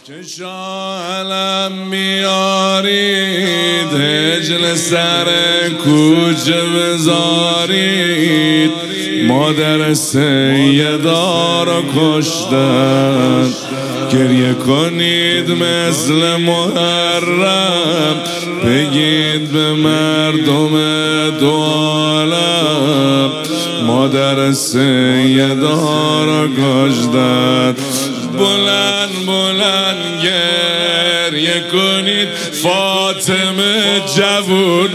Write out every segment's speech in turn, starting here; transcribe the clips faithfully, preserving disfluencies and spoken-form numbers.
که شالم میارید هجل سر کوچه بذارید مادر سیدا را کشتن گریه کنید مثل محرم بگید به مردم دو عالم مادر سیدا را کشتن بلند بلند گریه کنید فاطمه جوون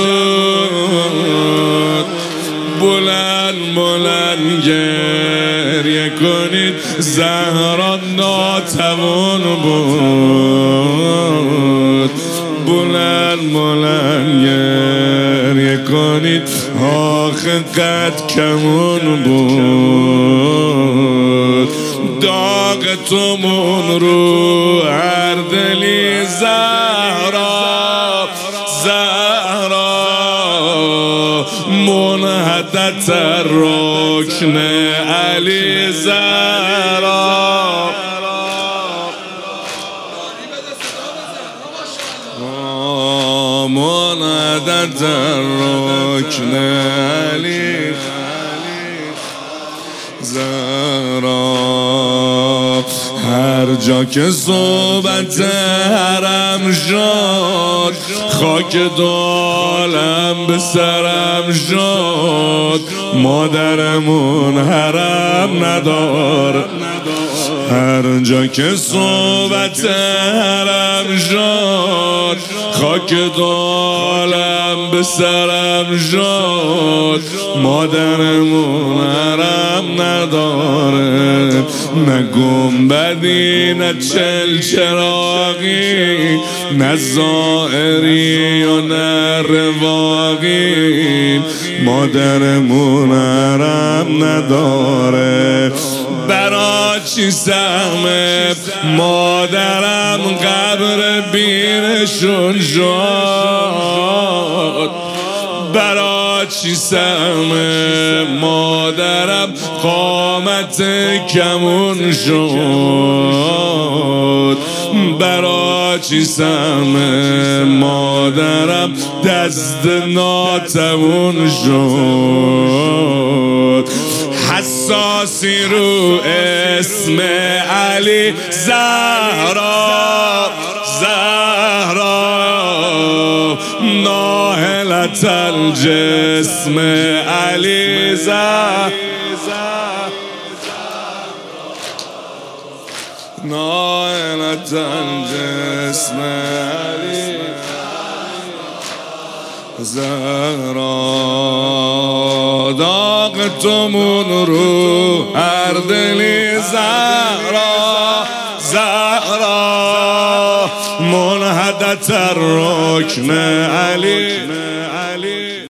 بود بلند بلند گریه کنید زهرا ناتوان بود بلند بلند گریه کنید آخه قد کمون بود داغ تومون رو هر دلی زهرا زهرا منحدت رکن علی زهرا منحدت رکن علی زهرا هر جا که صحبت حرم شد خاک دو عالم به سرم شد مادرمون حرم ندار هر جا که صحبت حرم شد خاک دو عالم به سرم شد مادرمون حرم نداره نه گنبدی نه چل چراغی نه زائری و نه رواقی مادرمون حرم نداره برا چی سهمه مادرم قبر بیرشون شد برا چی سهمه مادرم قامت کمون شد برا چی سهمه مادرم دست ناتوان شد حساسی رو اسم علی زهرا زهرا ناهلت الجسم علی زهرا ناهلت الجسم علی زهرا داغ تومون رو هر دلی زهرا زهرا منحدت رکن علی